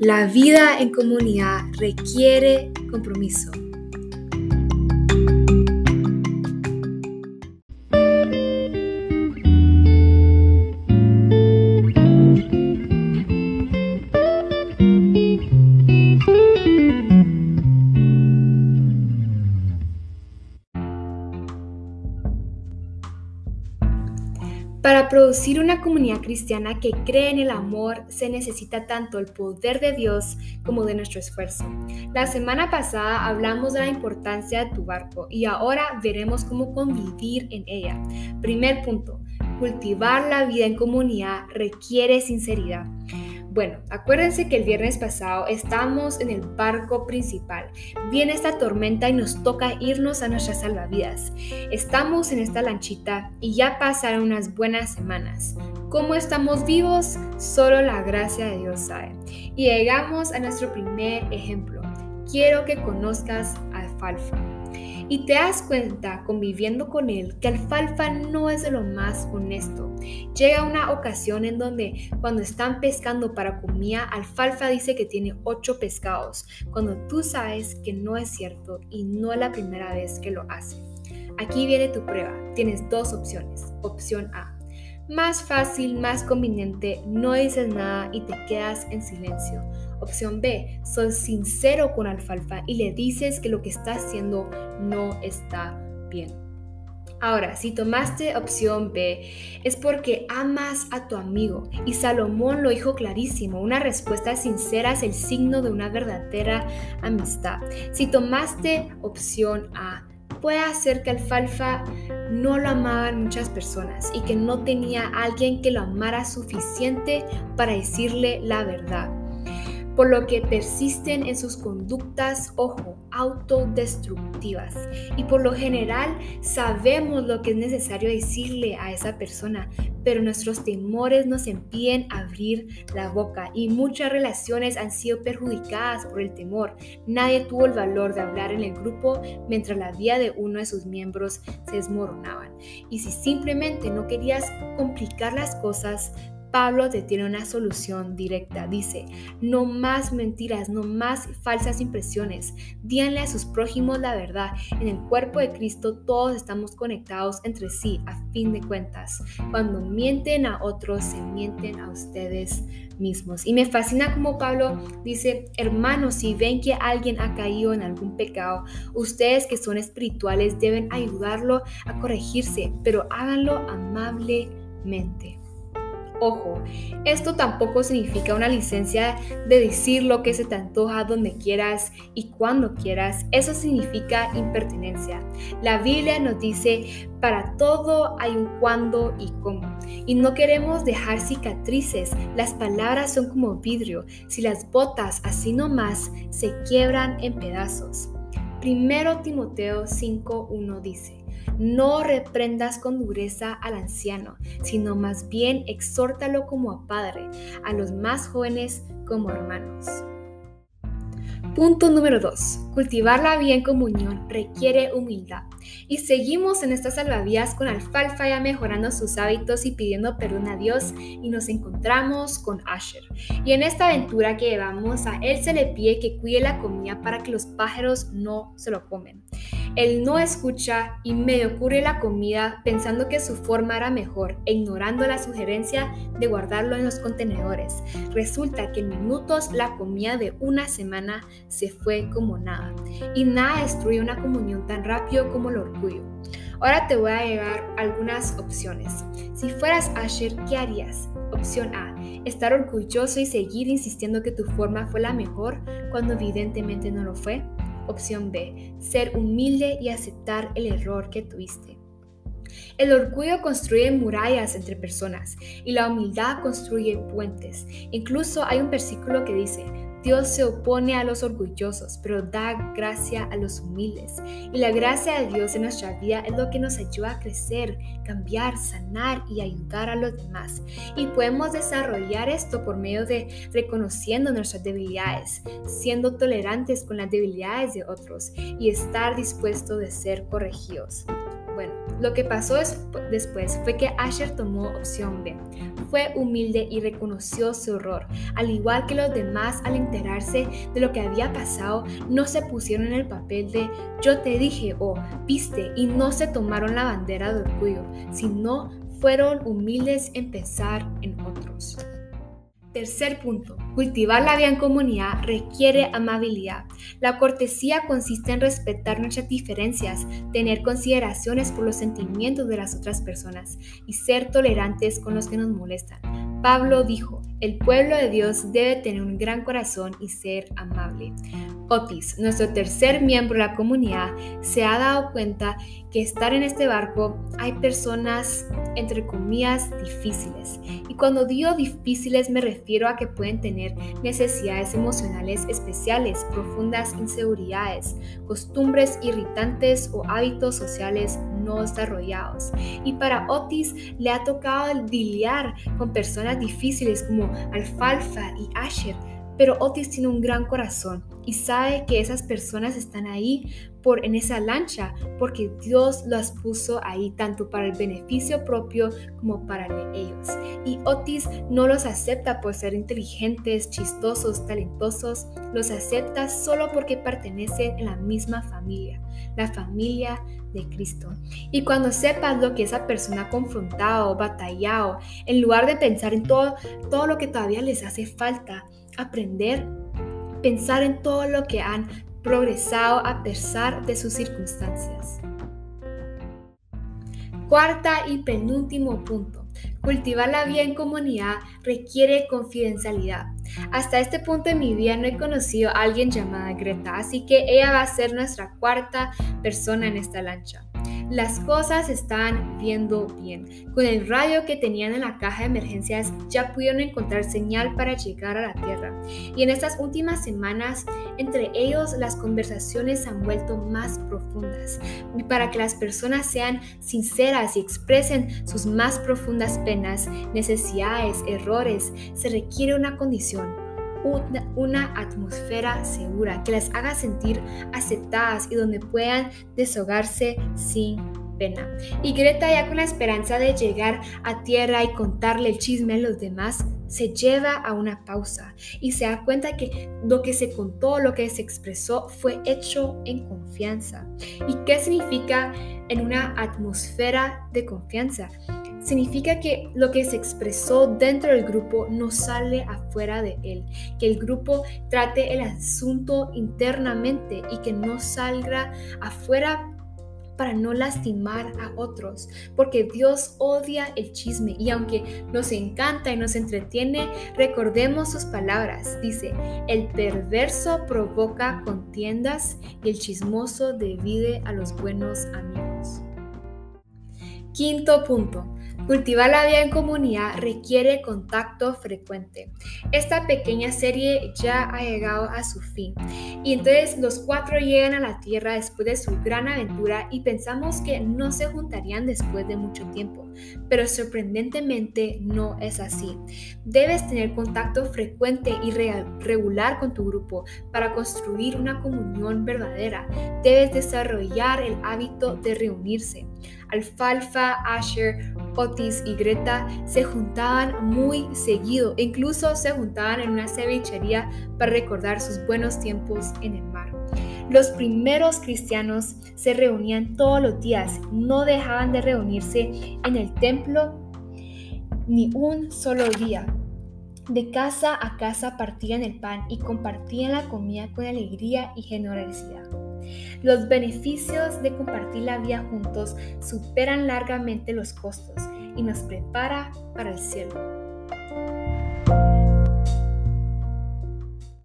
La vida en comunidad requiere compromiso. Para producir una comunidad cristiana que cree en el amor, se necesita tanto el poder de Dios como de nuestro esfuerzo. La semana pasada hablamos de la importancia de tu barco y ahora veremos cómo convivir en ella. Primer punto, cultivar la vida en comunidad requiere sinceridad. Bueno, acuérdense que el viernes pasado estábamos en el barco principal. Viene esta tormenta y nos toca irnos a nuestras salvavidas. Estamos en esta lanchita y ya pasaron unas buenas semanas. ¿Cómo estamos vivos? Solo la gracia de Dios sabe. Y llegamos a nuestro primer ejemplo. Quiero que conozcas a Alfalfa. Y te das cuenta, conviviendo con él, que Alfalfa no es de lo más honesto. Llega una ocasión en donde cuando están pescando para comida, Alfalfa dice que tiene 8 pescados, cuando tú sabes que no es cierto y no es la primera vez que lo hace. Aquí viene tu prueba. Tienes 2 opciones. Opción A. Más fácil, más conveniente, no dices nada y te quedas en silencio. Opción B, sos sincero con Alfalfa y le dices que lo que está haciendo no está bien. Ahora, si tomaste opción B, es porque amas a tu amigo y Salomón lo dijo clarísimo, una respuesta sincera es el signo de una verdadera amistad. Si tomaste opción A, puede ser que Alfalfa no lo amaban muchas personas y que no tenía alguien que lo amara suficiente para decirle la verdad. Por lo que persisten en sus conductas, autodestructivas. Y por lo general sabemos lo que es necesario decirle a esa persona, pero nuestros temores nos impiden abrir la boca y muchas relaciones han sido perjudicadas por el temor. Nadie tuvo el valor de hablar en el grupo mientras la vida de uno de sus miembros se desmoronaban. Y si simplemente no querías complicar las cosas, Pablo te tiene una solución directa. Dice, no más mentiras, no más falsas impresiones. Díganle a sus prójimos la verdad. En el cuerpo de Cristo todos estamos conectados entre sí a fin de cuentas. Cuando mienten a otros, se mienten a ustedes mismos. Y me fascina como Pablo dice, hermanos, si ven que alguien ha caído en algún pecado, ustedes que son espirituales deben ayudarlo a corregirse, pero háganlo amablemente. Ojo, esto tampoco significa una licencia de decir lo que se te antoja donde quieras y cuando quieras. Eso significa impertinencia. La Biblia nos dice, para todo hay un cuándo y cómo. Y no queremos dejar cicatrices. Las palabras son como vidrio. Si las botas así nomás, se quiebran en pedazos. 1 Timoteo 5:1 dice, no reprendas con dureza al anciano, sino más bien exhórtalo como a padre, a los más jóvenes como hermanos. Punto número 2. Cultivar la vida en comunión requiere humildad. Y seguimos en estas salvavidas con Alfalfa ya mejorando sus hábitos y pidiendo perdón a Dios y nos encontramos con Asher. Y en esta aventura que llevamos, a él se le pide que cuide la comida para que los pájaros no se lo comen. Él no escucha y medio cubre la comida pensando que su forma era mejor e ignorando la sugerencia de guardarlo en los contenedores. Resulta que en minutos la comida de una semana se fue como nada. Y nada destruye una comunión tan rápido como el orgullo. Ahora te voy a llevar algunas opciones. Si fueras Asher, ¿qué harías? Opción A, estar orgulloso y seguir insistiendo que tu forma fue la mejor cuando evidentemente no lo fue. Opción B, ser humilde y aceptar el error que tuviste. El orgullo construye murallas entre personas y la humildad construye puentes. Incluso hay un versículo que dice, Dios se opone a los orgullosos, pero da gracia a los humildes. Y la gracia de Dios en nuestra vida es lo que nos ayuda a crecer, cambiar, sanar y ayudar a los demás. Y podemos desarrollar esto por medio de reconociendo nuestras debilidades, siendo tolerantes con las debilidades de otros y estar dispuestos de ser corregidos. Bueno, lo que pasó después fue que Asher tomó opción B. Fue humilde y reconoció su error. Al igual que los demás, al enterarse de lo que había pasado, no se pusieron en el papel de yo te dije o viste y no se tomaron la bandera de orgullo, sino fueron humildes en pensar en otros. Tercer punto, cultivar la vida en comunidad requiere amabilidad. La cortesía consiste en respetar nuestras diferencias, tener consideraciones por los sentimientos de las otras personas y ser tolerantes con los que nos molestan. Pablo dijo, el pueblo de Dios debe tener un gran corazón y ser amable. Otis, nuestro tercer miembro de la comunidad, se ha dado cuenta que estar en este barco hay personas, entre comillas, difíciles. Y cuando digo difíciles me refiero a que pueden tener necesidades emocionales especiales, profundas inseguridades, costumbres irritantes o hábitos sociales no desarrollados. Y para Otis le ha tocado lidiar con personas difíciles como Alfalfa y Asher, pero Otis tiene un gran corazón y sabe que esas personas están ahí en esa lancha porque Dios las puso ahí tanto para el beneficio propio como para ellos. Y Otis no los acepta por ser inteligentes, chistosos, talentosos, los acepta solo porque pertenecen a la misma familia, la familia de Cristo. Y cuando sepas lo que esa persona ha confrontado, batallado, en lugar de pensar en todo lo que todavía les hace falta aprender, pensar en todo lo que han progresado a pesar de sus circunstancias. Cuarta y penúltimo punto. Cultivar la vida en comunidad requiere confidencialidad. Hasta este punto en mi vida no he conocido a alguien llamada Greta, así que ella va a ser nuestra cuarta persona en esta lancha. Las cosas están viendo bien. Con el radio que tenían en la caja de emergencias ya pudieron encontrar señal para llegar a la Tierra. Y en estas últimas semanas, entre ellos las conversaciones se han vuelto más profundas. Y para que las personas sean sinceras y expresen sus más profundas penas, necesidades, errores, se requiere una condición. Una atmósfera segura que las haga sentir aceptadas y donde puedan desahogarse sin pena. Y Greta, ya con la esperanza de llegar a tierra y contarle el chisme a los demás, se lleva a una pausa y se da cuenta que lo que se contó, lo que se expresó fue hecho en confianza. ¿Y qué significa en una atmósfera de confianza? Significa que lo que se expresó dentro del grupo no sale afuera de él, que el grupo trate el asunto internamente y que no salga afuera para no lastimar a otros, porque Dios odia el chisme y aunque nos encanta y nos entretiene, recordemos sus palabras. Dice, el perverso provoca contiendas y el chismoso divide a los buenos amigos. Quinto punto. Cultivar la vida en comunidad requiere contacto frecuente. Esta pequeña serie ya ha llegado a su fin. Y entonces los cuatro llegan a la Tierra después de su gran aventura y pensamos que no se juntarían después de mucho tiempo. Pero sorprendentemente no es así. Debes tener contacto frecuente y regular con tu grupo para construir una comunión verdadera. Debes desarrollar el hábito de reunirse. Alfalfa, Asher, Otis y Greta se juntaban muy seguido, incluso se juntaban en una cevichería para recordar sus buenos tiempos en el mar. Los primeros cristianos se reunían todos los días, no dejaban de reunirse en el templo ni un solo día. De casa a casa partían el pan y compartían la comida con alegría y generosidad. Los beneficios de compartir la vida juntos superan largamente los costos y nos prepara para el cielo.